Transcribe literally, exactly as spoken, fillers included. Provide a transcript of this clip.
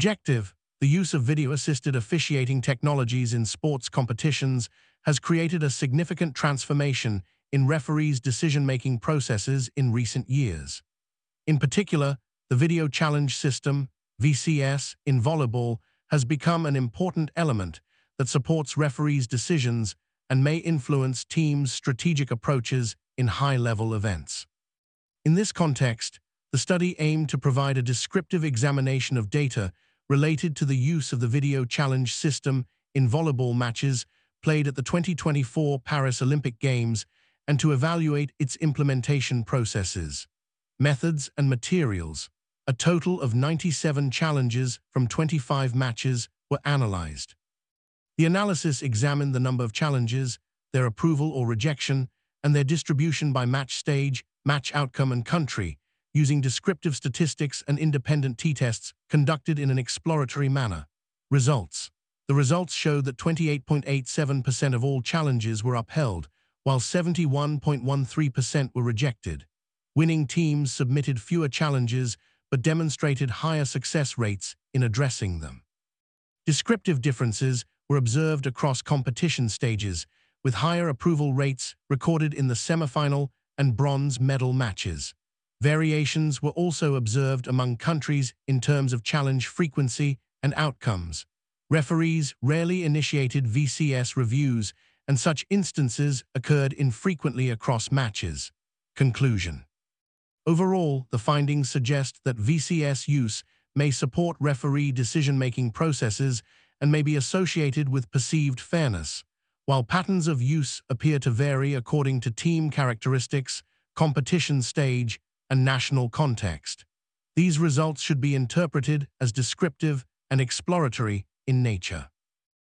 Objective: the use of video-assisted officiating technologies in sports competitions has created a significant transformation in referees' decision-making processes in recent years. In particular, the Video Challenge System, V C S, in volleyball has become an important element that supports referees' decisions and may influence teams' strategic approaches in high-level events. In this context, the study aimed to provide a descriptive examination of data related to the use of the Video Challenge System in volleyball matches played at the twenty twenty-four Paris Olympic Games and to evaluate its implementation processes, methods, and materials. A total of ninety-seven challenges from twenty-five matches were analyzed. The analysis examined the number of challenges, their approval or rejection, and their distribution by match stage, match outcome, and country, using descriptive statistics and independent t-tests conducted in an exploratory manner. Results: the results showed that twenty-eight point eight seven percent of all challenges were upheld, while seventy-one point one three percent were rejected. Winning teams submitted fewer challenges but demonstrated higher success rates in addressing them. Descriptive differences were observed across competition stages, with higher approval rates recorded in the semifinal and bronze medal matches. Variations were also observed among countries in terms of challenge frequency and outcomes. Referees rarely initiated V C S reviews, and such instances occurred infrequently across matches. Conclusion: overall, the findings suggest that V C S use may support referee decision-making processes and may be associated with perceived fairness. While patterns of use appear to vary according to team characteristics, competition stage, and national context, these results should be interpreted as descriptive and exploratory in nature.